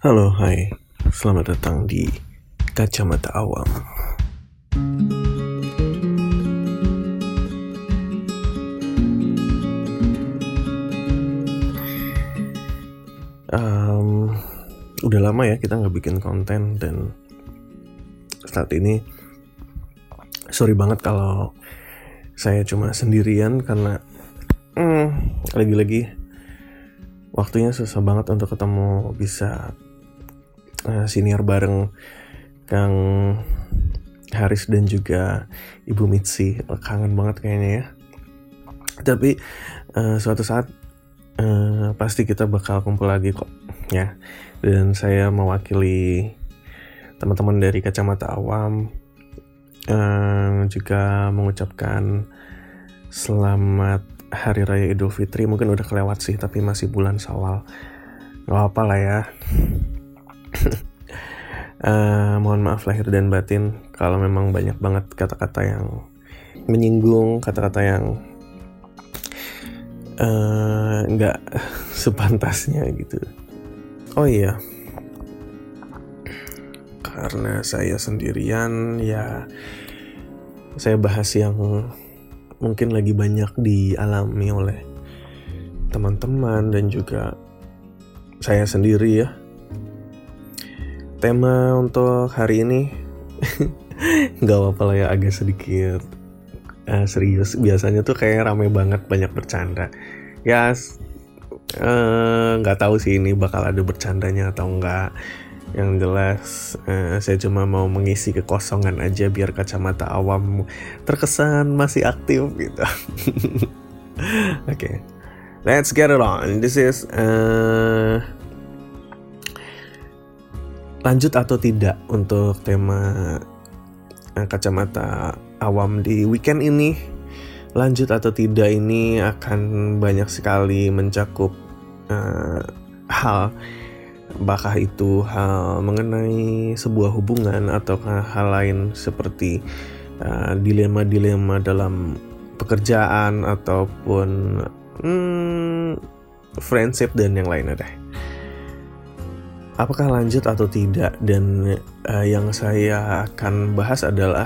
Halo, hai. Selamat datang di Kacamata Awam. Udah lama ya kita nggak bikin konten, dan saat ini sorry banget kalau saya cuma sendirian karena lagi-lagi waktunya susah banget untuk ketemu bisa senior bareng Kang Haris dan juga Ibu Mitsi. Kangen banget kayaknya ya. Tapi suatu saat pasti kita bakal kumpul lagi kok ya. Dan saya mewakili teman-teman dari Kacamata Awam juga mengucapkan selamat Hari Raya Idul Fitri. Mungkin udah kelewat sih, tapi masih bulan Syawal. Gak apa lah ya. Mohon maaf lahir dan batin kalau memang banyak banget kata-kata yang menyinggung, kata-kata yang nggak sepantasnya gitu. Oh iya, karena saya sendirian ya, saya bahas yang mungkin lagi banyak dialami oleh teman-teman dan juga saya sendiri ya. Tema untuk hari ini nggak apa-apa lah ya, agak sedikit serius. Biasanya tuh kayak rame banget, banyak bercanda ya. Nggak tahu sih ini bakal ada bercandanya atau enggak. Yang jelas saya cuma mau mengisi kekosongan aja biar Kacamata Awam terkesan masih aktif gitu. Okay, let's get it on. This is lanjut atau tidak untuk tema Kacamata Awam di weekend ini. Lanjut atau tidak ini akan banyak sekali mencakup hal, apakah itu hal mengenai sebuah hubungan ataukah hal lain seperti dilema-dilema dalam pekerjaan ataupun friendship dan yang lainnya deh. Apakah lanjut atau tidak? Dan yang saya akan bahas adalah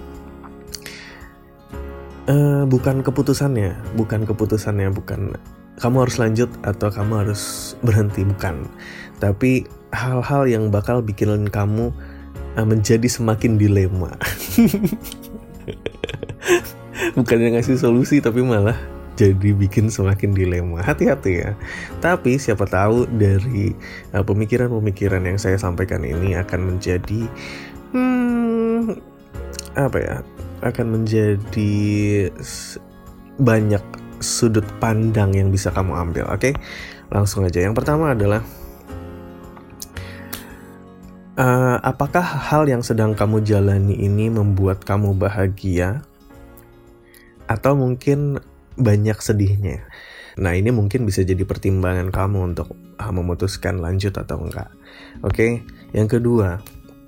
bukan keputusan kamu harus lanjut atau kamu harus berhenti, bukan. Tapi hal-hal yang bakal bikin kamu menjadi semakin dilema. Bukannya ngasih solusi, tapi malah jadi bikin semakin dilema. Hati-hati ya. Tapi siapa tahu dari pemikiran-pemikiran yang saya sampaikan ini akan menjadi akan menjadi banyak sudut pandang yang bisa kamu ambil. Oke? Langsung aja. Yang pertama adalah apakah hal yang sedang kamu jalani ini membuat kamu bahagia atau mungkin banyak sedihnya? Nah, ini mungkin bisa jadi pertimbangan kamu untuk memutuskan lanjut atau enggak. Oke? Yang kedua,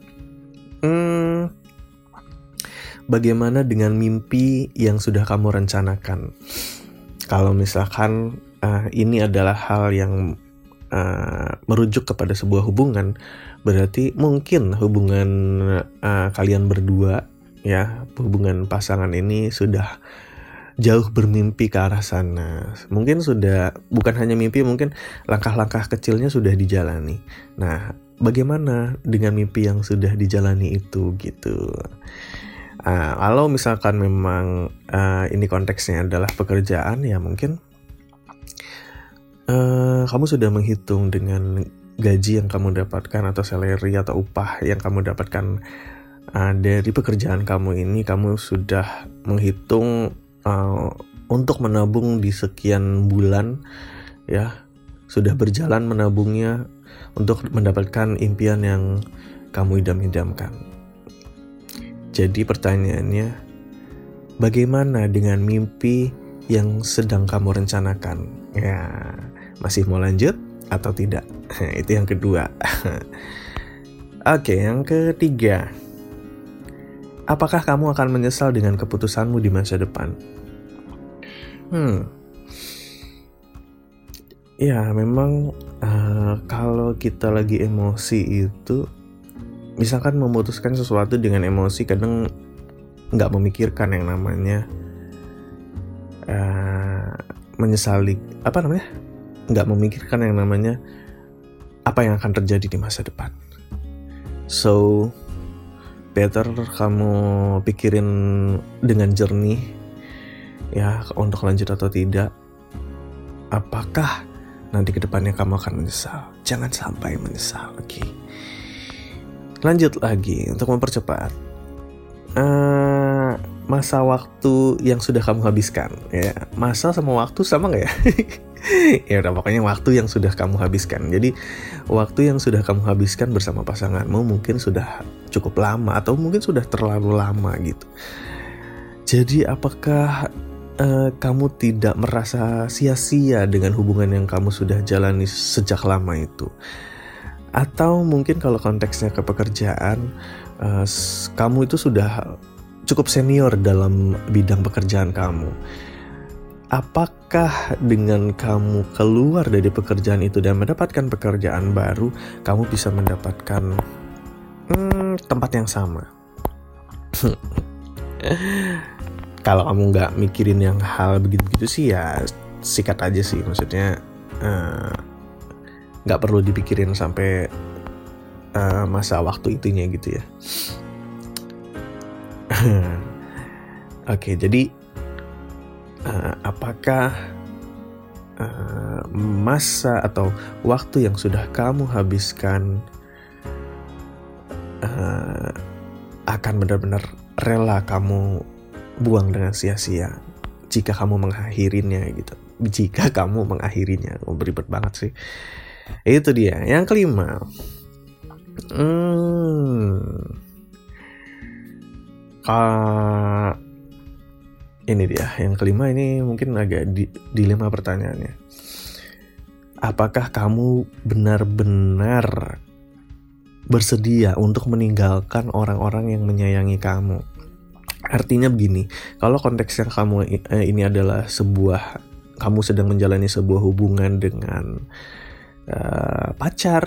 bagaimana dengan mimpi yang sudah kamu rencanakan? Kalau misalkan ini adalah hal yang merujuk kepada sebuah hubungan, berarti mungkin hubungan kalian berdua ya, hubungan pasangan ini sudah jauh bermimpi ke arah sana. Mungkin sudah, bukan hanya mimpi, mungkin langkah-langkah kecilnya sudah dijalani. Nah, bagaimana dengan mimpi yang sudah dijalani itu gitu? Kalau misalkan memang ini konteksnya adalah pekerjaan, ya mungkin kamu sudah menghitung dengan gaji yang kamu dapatkan atau salary atau upah yang kamu dapatkan dari pekerjaan kamu ini. Kamu sudah menghitung untuk menabung di sekian bulan ya, sudah berjalan menabungnya untuk mendapatkan impian yang kamu idam-idamkan. Jadi pertanyaannya, bagaimana dengan mimpi yang sedang kamu rencanakan? Ya, masih mau lanjut atau tidak? Itu yang kedua. Oke, yang ketiga, apakah kamu akan menyesal dengan keputusanmu di masa depan? Ya memang kalau kita lagi emosi itu, misalkan memutuskan sesuatu dengan emosi, kadang nggak memikirkan yang namanya menyesali, nggak memikirkan yang namanya apa yang akan terjadi di masa depan. So better kamu pikirin dengan jernih ya, untuk lanjut atau tidak. Apakah nanti ke depannya kamu akan menyesal? Jangan sampai menyesal. Oke. Lanjut lagi untuk mempercepat. Masa waktu yang sudah kamu habiskan. Ya, masa sama waktu sama nggak ya? Ya udah, pokoknya waktu yang sudah kamu habiskan. Jadi waktu yang sudah kamu habiskan bersama pasanganmu mungkin sudah cukup lama atau mungkin sudah terlalu lama gitu. Jadi apakah kamu tidak merasa sia-sia dengan hubungan yang kamu sudah jalani sejak lama itu? Atau mungkin kalau konteksnya ke pekerjaan, kamu itu sudah cukup senior dalam bidang pekerjaan kamu. Apakah dengan kamu keluar dari pekerjaan itu dan mendapatkan pekerjaan baru, kamu bisa mendapatkan tempat yang sama? Kalau kamu nggak mikirin yang hal begitu-begitu sih ya sikat aja sih. Maksudnya nggak perlu dipikirin sampai masa waktu itunya gitu ya. Oke, jadi apakah masa atau waktu yang sudah kamu habiskan akan benar-benar rela kamu buang dengan sia-sia jika kamu mengakhirinya gitu. Jika kamu mengakhirinya, beribet banget sih. Itu dia. Yang kelima, ini dia. Yang kelima ini mungkin agak dilema pertanyaannya. Apakah kamu benar-benar bersedia untuk meninggalkan orang-orang yang menyayangi kamu? Artinya begini, kalau konteks yang kamu ini adalah kamu sedang menjalani sebuah hubungan dengan pacar.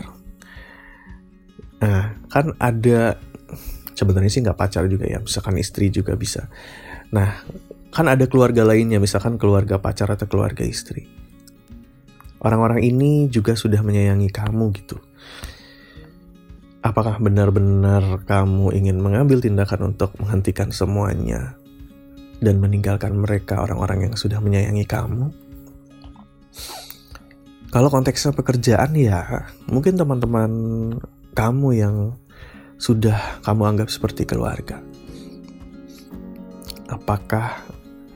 Nah, kan ada, sebenarnya sih nggak pacar juga ya, misalkan istri juga bisa. Nah, kan ada keluarga lainnya, misalkan keluarga pacar atau keluarga istri. Orang-orang ini juga sudah menyayangi kamu gitu. Apakah benar-benar kamu ingin mengambil tindakan untuk menghentikan semuanya dan meninggalkan mereka, orang-orang yang sudah menyayangi kamu? Kalau konteksnya pekerjaan ya, mungkin teman-teman kamu yang sudah kamu anggap seperti keluarga. Apakah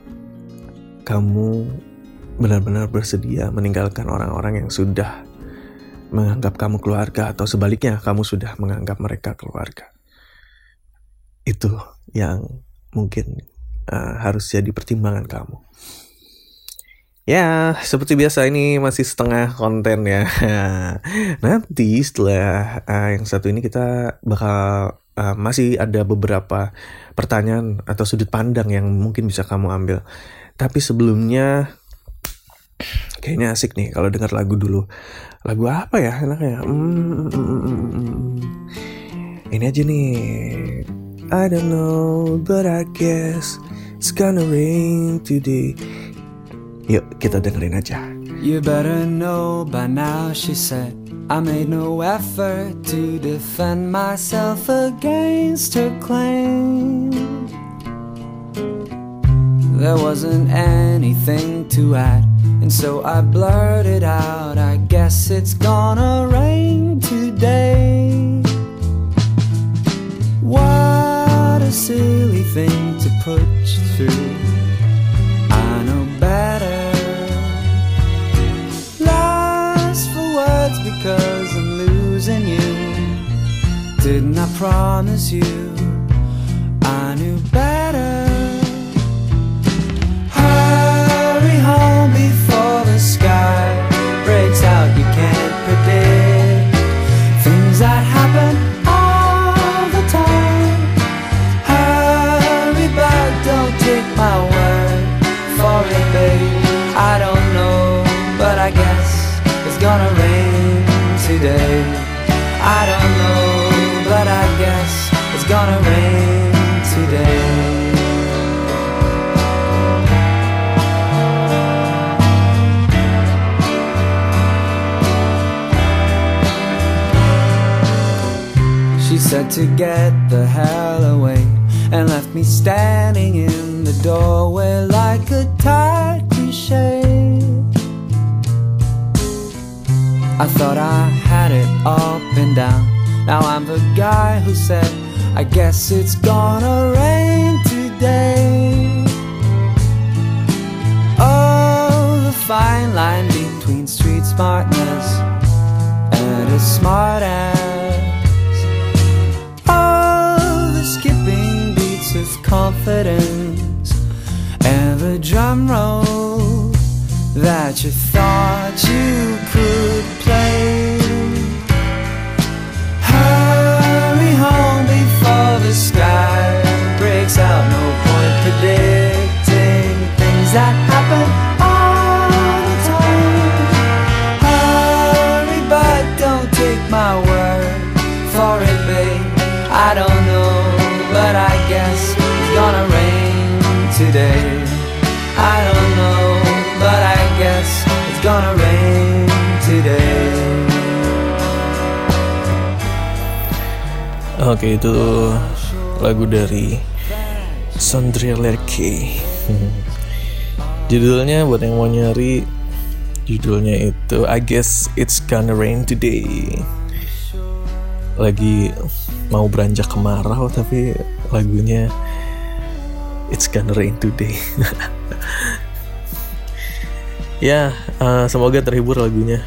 kamu benar-benar bersedia meninggalkan orang-orang yang sudah menganggap kamu keluarga, atau sebaliknya kamu sudah menganggap mereka keluarga? Itu yang mungkin harus jadi pertimbangan kamu. Ya, seperti biasa ini masih setengah konten ya. Nanti setelah yang satu ini kita bakal masih ada beberapa pertanyaan atau sudut pandang yang mungkin bisa kamu ambil. Tapi sebelumnya kayaknya asik nih kalau dengar lagu dulu. Lagu apa ya enaknya? Ini aja nih. I don't know, but I guess it's gonna rain today. Yuk kita dengerin aja. You better know by now, she said, I made no effort to defend myself against her claim. There wasn't anything to add, and so I blurted out, I guess it's gonna rain today. What a silly thing to put you through. I know better. Lost for words because I'm losing you. Didn't I promise you I knew better? Hurry home before the sky breaks out. You can't predict things that happen all the time. Hurry back, don't take my word for it, babe. I don't know, but I guess said to get the hell away and left me standing in the doorway like a tired cliche. I thought I had it up and down. Now I'm the guy who said, I guess it's gonna rain today. Oh, the fine line between street smartness and a smart ass. Oh, the skipping beats of confidence and the drum roll that you thought you could play. Hurry home before the sky breaks out. No point predicting things that happen all the time. Hurry, but don't take my word for it, babe. I don't know, but I guess it's gonna rain today. I don't know, but I guess it's gonna rain today. Oke, itu lagu dari Sondre Lerche. Judulnya buat yang mau nyari, judulnya itu I Guess It's Gonna Rain Today. Lagi mau beranjak kemarau tapi lagunya It's Gonna Rain Today. Ya, semoga terhibur lagunya.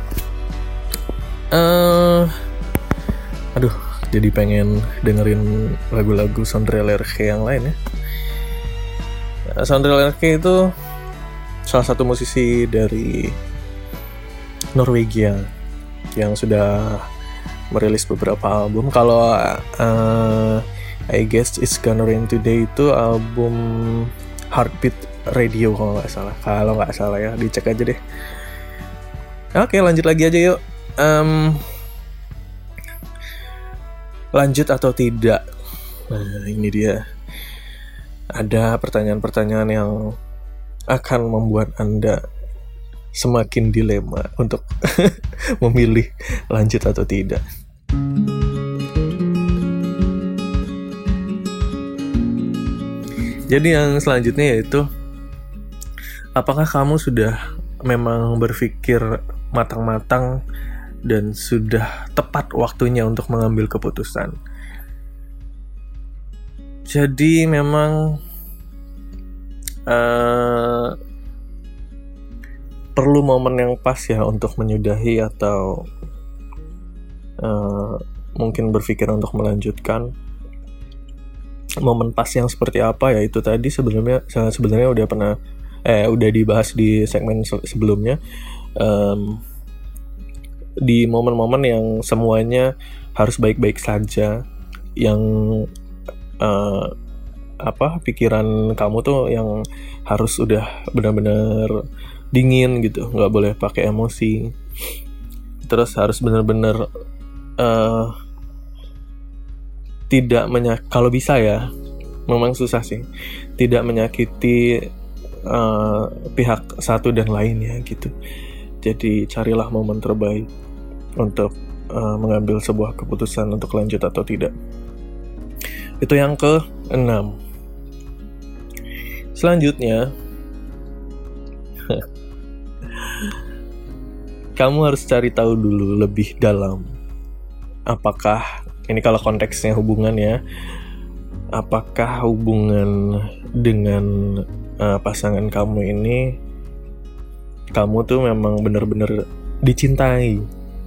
Aduh, jadi pengen dengerin lagu-lagu Sondre Lerche yang lain ya. Sondre Lerche itu salah satu musisi dari Norwegia yang sudah merilis beberapa album. Kalau I Guess It's Gonna Rain Today itu album Heartbeat Radio kalau nggak salah ya, dicek aja deh. Oke, lanjut lagi aja yuk. Lanjut atau tidak? Nah, ini dia. Ada pertanyaan-pertanyaan yang akan membuat Anda semakin dilema untuk memilih lanjut atau tidak. Jadi yang selanjutnya yaitu, apakah kamu sudah memang berpikir matang-matang dan sudah tepat waktunya untuk mengambil keputusan? Jadi memang perlu momen yang pas ya untuk menyudahi atau mungkin berpikir untuk melanjutkan. Momen pas yang seperti apa ya, itu tadi sebenarnya udah dibahas di segmen sebelumnya. Di momen-momen yang semuanya harus baik-baik saja, yang pikiran kamu tuh yang harus udah benar-benar dingin gitu, nggak boleh pakai emosi. Terus harus benar-benar kalau bisa ya, memang susah sih, tidak menyakiti pihak satu dan lainnya gitu. Jadi carilah momen terbaik untuk mengambil sebuah keputusan untuk lanjut atau tidak. Itu yang ke-6. Selanjutnya, kamu harus cari tahu dulu lebih dalam. Apakah, ini kalau konteksnya hubungan ya, apakah hubungan dengan pasangan kamu ini, kamu tuh memang benar-benar dicintai?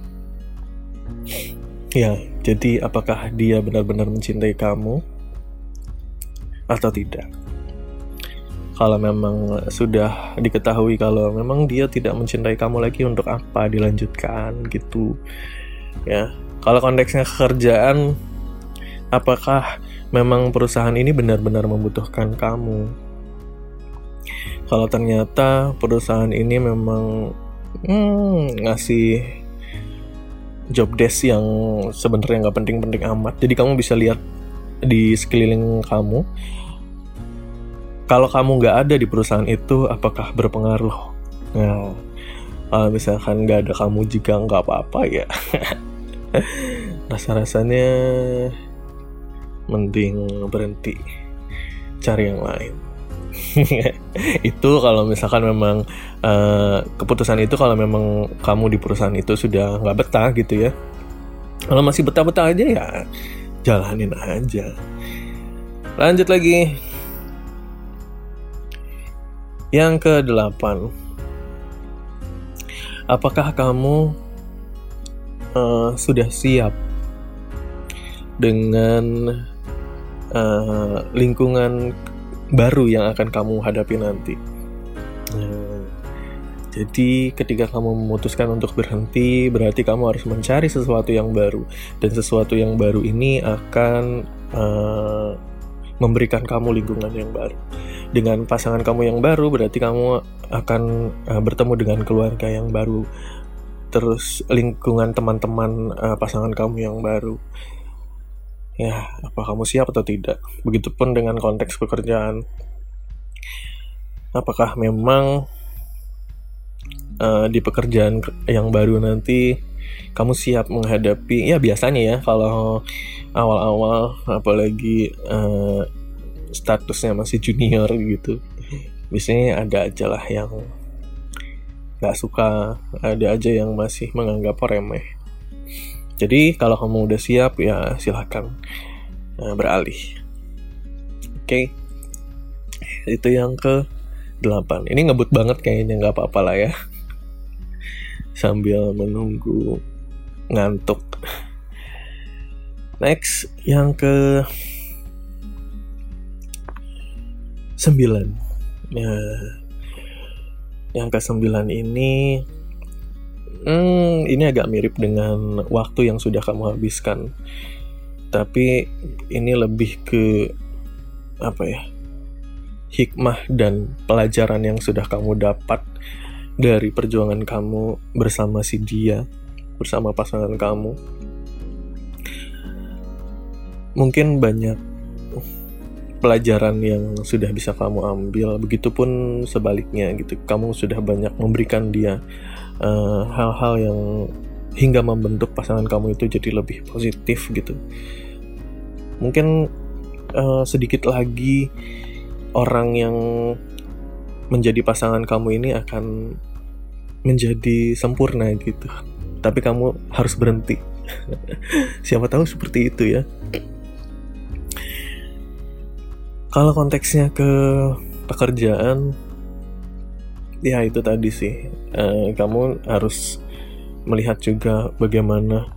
Ya, jadi apakah dia benar-benar mencintai kamu atau tidak? Kalau memang sudah diketahui kalau memang dia tidak mencintai kamu lagi, untuk apa dilanjutkan gitu ya. Kalau konteksnya kerjaan, apakah memang perusahaan ini benar-benar membutuhkan kamu? Kalau ternyata perusahaan ini memang ngasih job desk yang sebenarnya nggak penting-penting amat, jadi kamu bisa lihat di sekeliling kamu. Kalau kamu nggak ada di perusahaan itu, apakah berpengaruh? Nah, kalau misalkan nggak ada kamu juga nggak apa-apa ya. rasa-rasanya mending berhenti, cari yang lain. Itu kalau misalkan memang keputusan itu kalau memang kamu di perusahaan itu sudah nggak betah gitu ya. Kalau masih betah-betah aja ya jalanin aja. Lanjut lagi. Yang ke-8, apakah kamu sudah siap dengan lingkungan baru yang akan kamu hadapi nanti? Jadi ketika kamu memutuskan untuk berhenti, berarti kamu harus mencari sesuatu yang baru. Dan sesuatu yang baru ini akan memberikan kamu lingkungan yang baru. Dengan pasangan kamu yang baru, berarti kamu akan bertemu dengan keluarga yang baru. Terus lingkungan teman-teman pasangan kamu yang baru. Ya, apa kamu siap atau tidak? Begitupun dengan konteks pekerjaan. Apakah memang di pekerjaan yang baru nanti kamu siap menghadapi, ya biasanya ya kalau awal-awal apalagi statusnya masih junior gitu, biasanya ada aja lah yang gak suka, ada aja yang masih menganggap remeh. Jadi kalau kamu udah siap ya silakan beralih. Oke. Itu yang ke-8. Ini ngebut banget kayaknya, gak apa-apa lah ya. Sambil menunggu ngantuk. Next, yang ke-9. Yang ke-9 ini agak mirip dengan waktu yang sudah kamu habiskan. Tapi ini lebih ke hikmah dan pelajaran yang sudah kamu dapat dari perjuangan kamu bersama si dia, bersama pasangan kamu. Mungkin banyak pelajaran yang sudah bisa kamu ambil, begitupun sebaliknya gitu. Kamu sudah banyak memberikan dia hal-hal yang hingga membentuk pasangan kamu itu jadi lebih positif gitu. Mungkin sedikit lagi orang yang menjadi pasangan kamu ini akan menjadi sempurna gitu. Tapi kamu harus berhenti. Siapa tahu seperti itu ya. Kalau konteksnya ke pekerjaan, ya itu tadi sih, kamu harus melihat juga bagaimana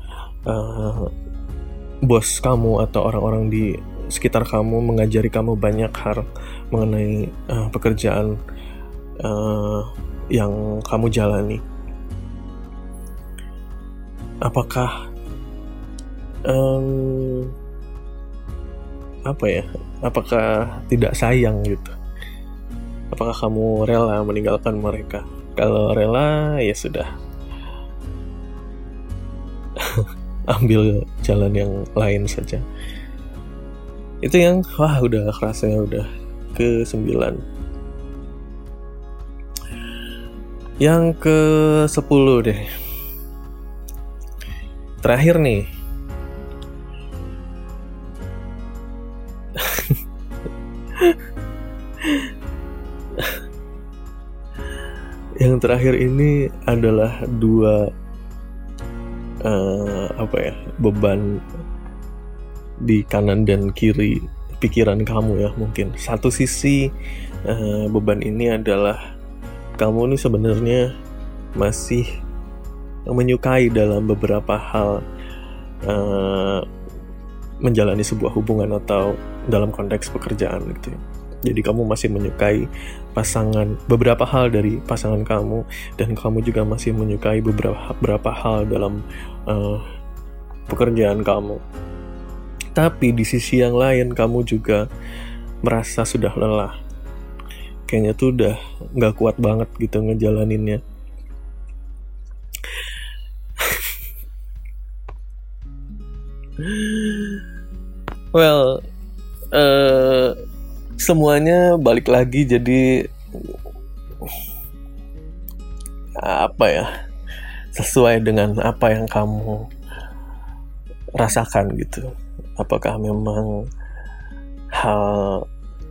bos kamu atau orang-orang di sekitar kamu mengajari kamu banyak hal mengenai pekerjaan yang kamu jalani. Apakah apakah tidak sayang gitu? Apakah kamu rela meninggalkan mereka? Kalau rela, ya sudah. Ambil jalan yang lain saja. Itu yang, udah kerasanya udah ke-9. Yang ke-10 deh. Terakhir nih. Yang terakhir ini adalah dua beban di kanan dan kiri pikiran kamu ya mungkin. Satu sisi beban ini adalah kamu nih sebenarnya masih menyukai dalam beberapa hal menjalani sebuah hubungan atau dalam konteks pekerjaan gitu ya. Jadi kamu masih menyukai beberapa hal dari pasangan kamu, dan kamu juga masih menyukai beberapa hal dalam pekerjaan kamu. Tapi di sisi yang lain kamu juga merasa sudah lelah. Kayaknya tuh udah gak kuat banget gitu ngejalaninnya. Well, semuanya balik lagi jadi sesuai dengan apa yang kamu rasakan gitu. Apakah memang hal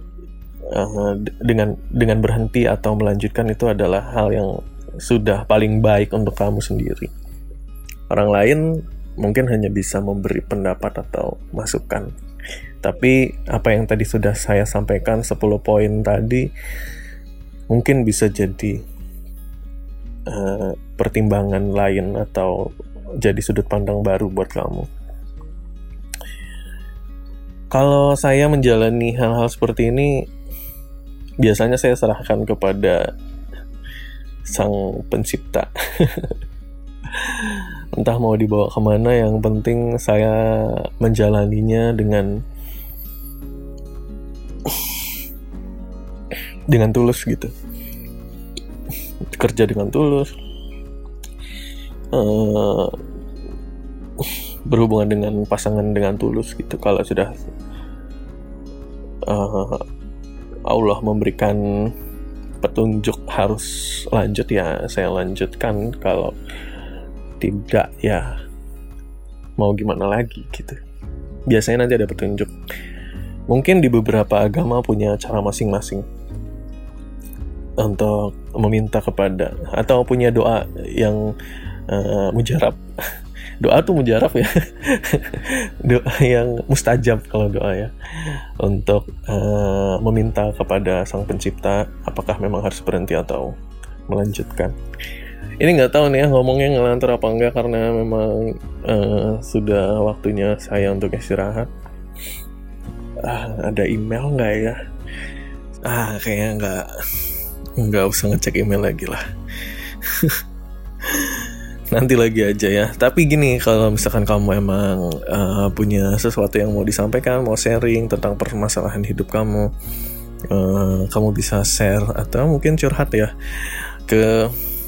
dengan berhenti atau melanjutkan itu adalah hal yang sudah paling baik untuk kamu sendiri. Orang lain mungkin hanya bisa memberi pendapat atau masukan. Tapi apa yang tadi sudah saya sampaikan 10 poin tadi mungkin bisa jadi pertimbangan lain atau jadi sudut pandang baru buat kamu. Kalau saya menjalani hal-hal seperti ini, biasanya saya serahkan kepada Sang Pencipta. Entah mau dibawa kemana, yang penting saya menjalaninya dengan tulus gitu. Kerja dengan tulus, berhubungan dengan pasangan dengan tulus gitu. Kalau sudah Allah memberikan petunjuk harus lanjut, ya saya lanjutkan. Kalau tidak, ya mau gimana lagi gitu. Biasanya nanti ada petunjuk. Mungkin di beberapa agama punya cara masing-masing untuk meminta kepada, atau punya doa yang mujarab. Doa tuh mujarab ya. Doa yang mustajab kalau doa ya, untuk meminta kepada Sang Pencipta apakah memang harus berhenti atau melanjutkan. Ini nggak tahu nih ya, ngomongnya ngelantur apa enggak, karena memang sudah waktunya saya untuk istirahat. Ada email nggak ya? Kayaknya nggak usah ngecek email lagi lah. Nanti lagi aja ya. Tapi gini, kalau misalkan kamu emang punya sesuatu yang mau disampaikan, mau sharing tentang permasalahan hidup kamu, kamu bisa share atau mungkin curhat ya ke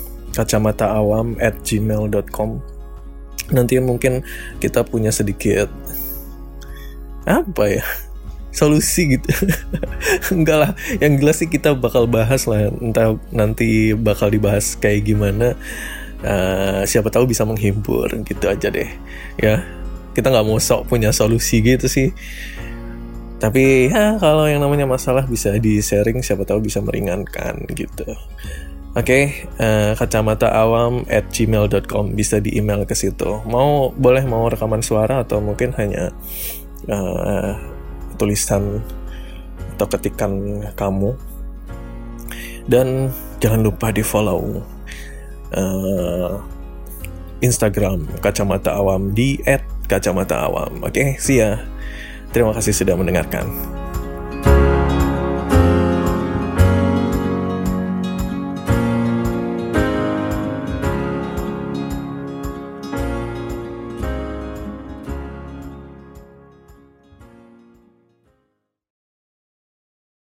kacamataawam@gmail.com. Nanti mungkin kita punya sedikit solusi gitu. Enggak lah, yang jelas sih kita bakal bahas lah. Entah nanti bakal dibahas kayak gimana, siapa tahu bisa menghibur gitu aja deh ya. Kita nggak mau sok punya solusi gitu sih, tapi ya kalau yang namanya masalah bisa di-sharing, siapa tahu bisa meringankan gitu. Oke, kacamataawam@gmail.com, bisa di email ke situ. Mau rekaman suara atau mungkin hanya tulisan atau ketikan kamu. Dan jangan lupa di follow Instagram Kacamata Awam di @kacamataawam. Oke, see ya. Terima kasih sudah mendengarkan.